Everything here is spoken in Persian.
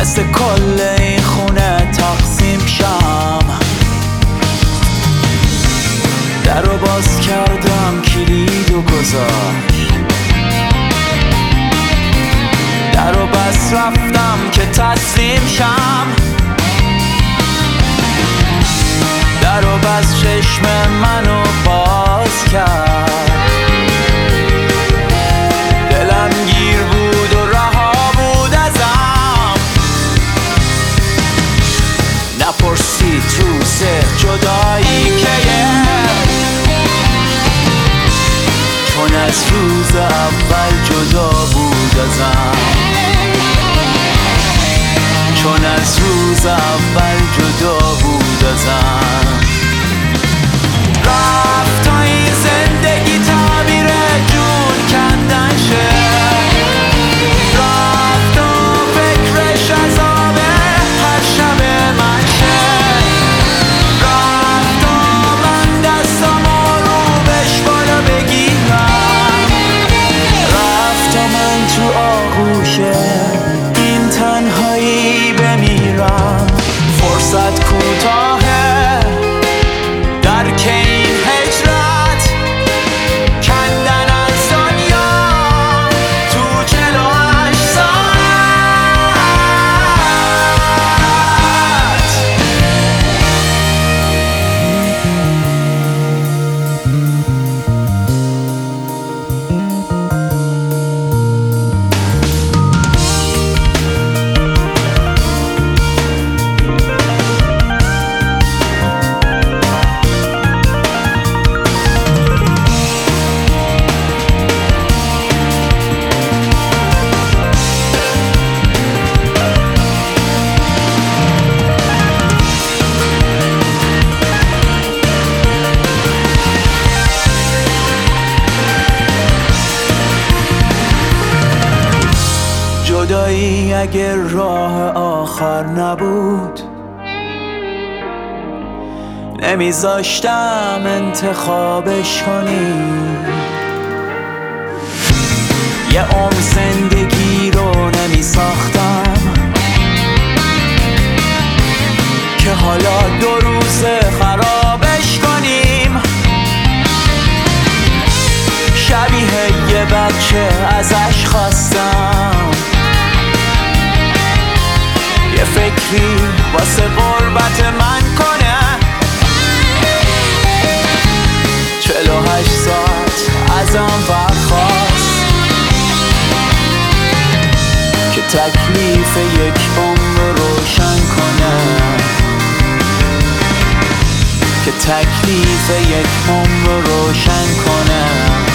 واسه کل این خونه تقسیم شم. درو باز کردم کلیدو گذاشت، درو بس رفتم که تسلیم شم. درو بس چشم منو باز کرد، دلم گیر بود و رها بود ازم. نپرسید روز جدایی کیه، چون از روز اول جدا بود ازم. چون از روز اول جدا بود ازم. رفت تا این زندگی تعبیر جون کندن شه، رفت و فکرش عذاب هر شب من شه. رفت و من دستامو رو بهش بالا بگیرم، رفت و من تو آغوش این تنهایی بمیرم. فرصت کوتاهه درک این هجرت، کندن از دنیا تو 48 ساعت. جدایی اگر راه آخر نبود، نمیذاشتم انتخابش کنی. یه عمر زندگی رو نمیساختم که حالا 2 روز خرابش کنیم. شبیه یه بچه ازش خواستم یه فکری واسه غربت من کنه. 48 ساعت ازم برخواست که تکلیف یک عمر روشن کنه، که تکلیف یک عمر روشن کنه.